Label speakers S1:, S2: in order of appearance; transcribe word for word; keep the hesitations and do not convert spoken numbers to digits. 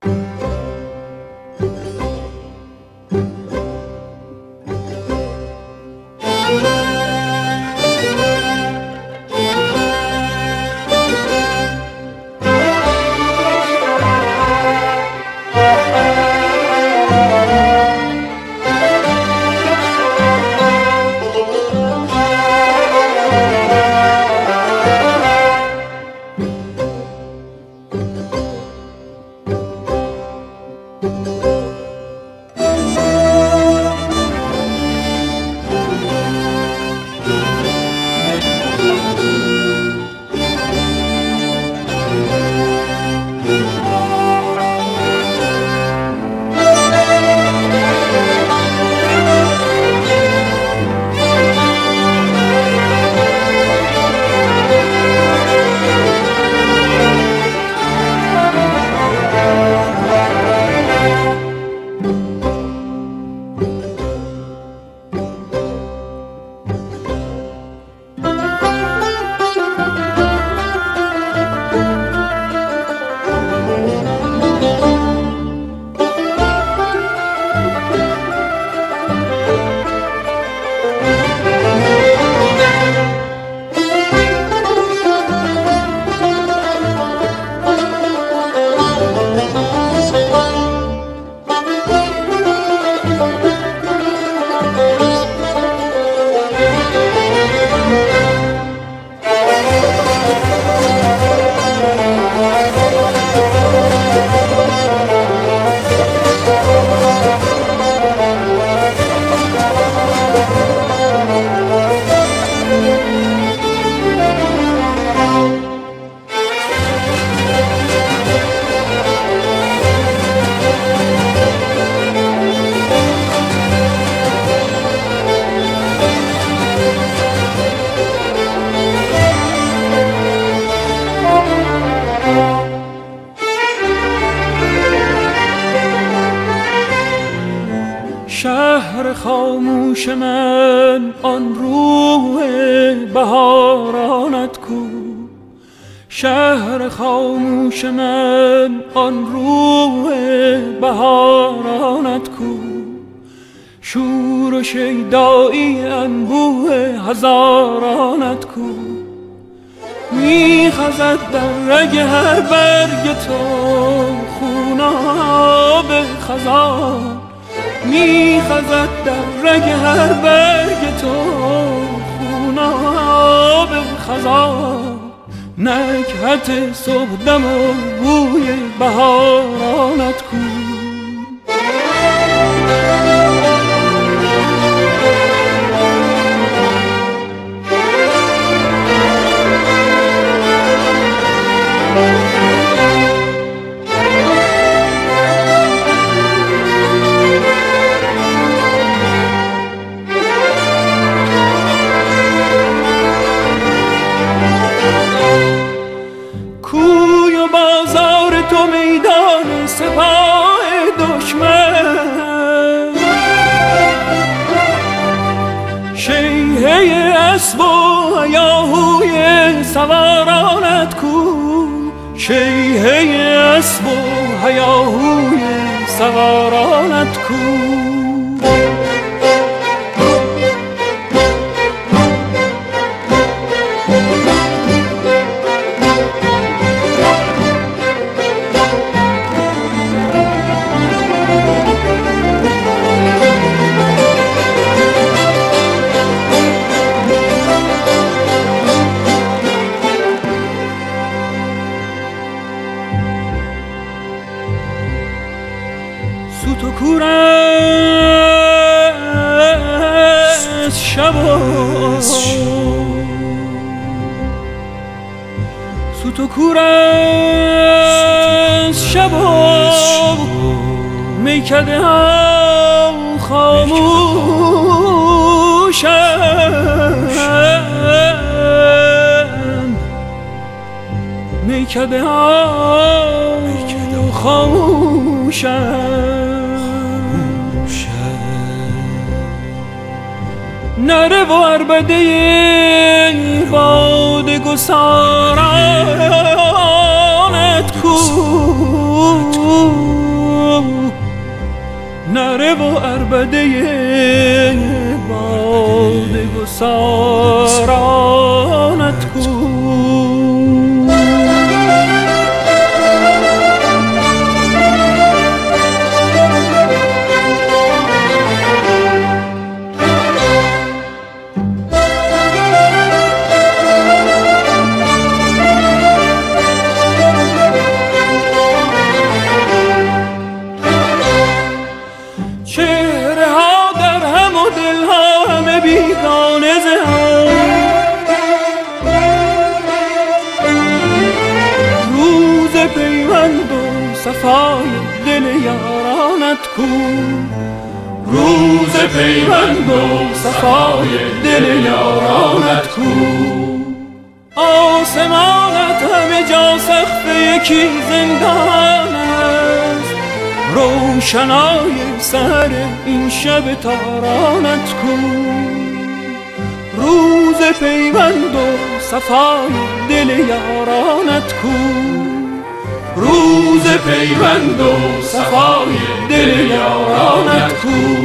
S1: شهر خاموش من آن روح بهارانت کو، شهر خاموش من آن روح بهارانت کو، شور و شیدایی انبوه هزارانت کو، میخزد در رگ هر برگ تو خوناب خزان، میخزد در رگ هر برگ تو خوناب خزان، نکهت صبحدم و بوی بهارانت کو. سپاه دشمن شیهه اسب و هیاهوی سوارانت کو، شیهه اسب و هیاهوی سوارانت کو. سوت و کور از شب و سوت و کور از شب و میکده هم خاموشن، میکده هم خاموشن، نره و عربده باد گسارانت کو. عربده باد گسارانت کو. چهره ها در هم و دل ها همه بیگانه ز هم. روز پیوند و صفای دل یارانت کو. روز پیوند و صفای دل یارانت کو. آسمانت همه جا سقف یکی زندان است. روشنای سر این شب تارانت کو. روز پیوند و صفای دل یارانت کو. روز پیوند و صفای دل یارانت کو.